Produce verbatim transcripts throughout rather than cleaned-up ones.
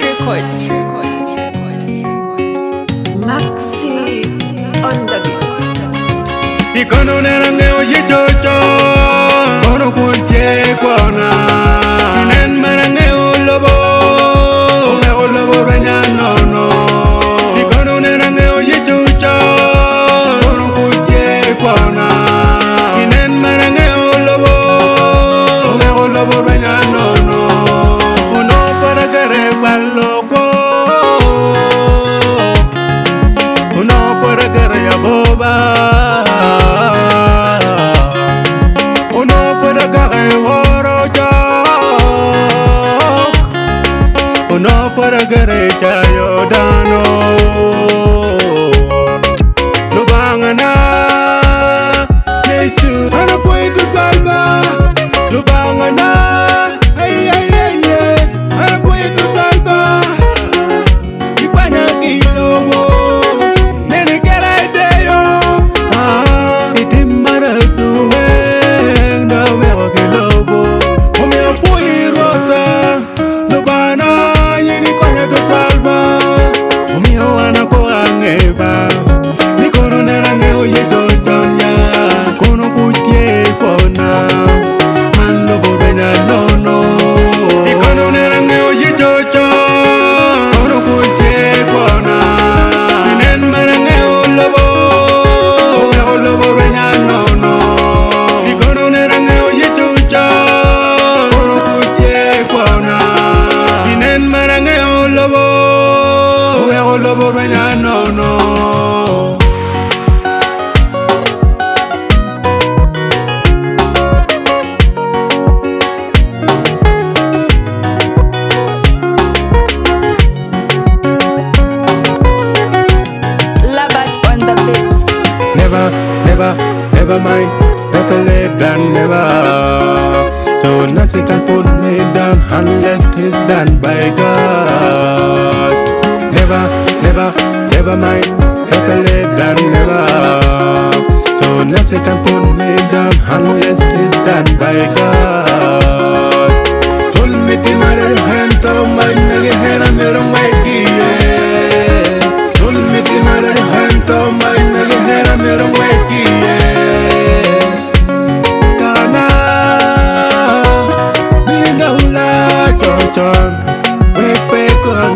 Records. Maxi on the beat. Ikono nerange oye chocho, kono kuche kwana. Inen marange ulobo, ome ulobo benya no no. Ikono nerange oye chocho, kono kuche kwana. Inen marange ulobo, ome ulobo benya no no. Uno para kare baloko, uno para kare ya boba. Uno fuera gerecha yo dano lo van a na Yesu ana puedo calma lo van a na ay ay ay ay ana puedo calma y pana kilobo nene kera ideo ah itimara tu en da veo que lobo o me apoyo rota lo van a to palma umio ana ko angeba ni corona range oye tonya kono kutie kona mando bobena no no ni corona range oye chocho kono kutie kona inen marange olobo olobo benya no no ni corona range oye chocho kono kutie kona inen marange olobo olobo benya no no. Labat on the beat. Never, never, never mind. Better late than never. So nothing can put me down unless it's done by God. Never, never, never mind. Better late than never. So nothing can put me down unless it's done by God. Told me to marry hand to my nigga head and made him wake yeah. Told me to marry hand to my nigga head and made him wake yeah. Kana, me no la chon chon. Wake wake on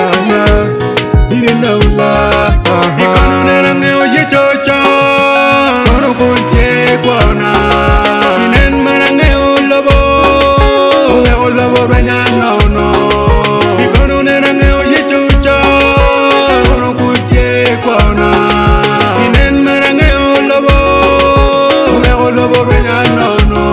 no la ikono nerange oye chocho kono kuche kwana inen marange ulobo ome ulobo benya no no ikono nerange oye chocho kono kuche kwana inen marange ulobo ome ulobo benya no no.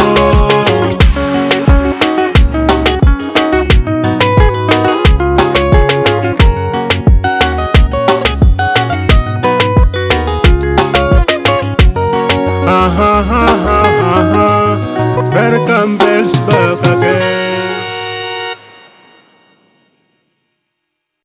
Better come bells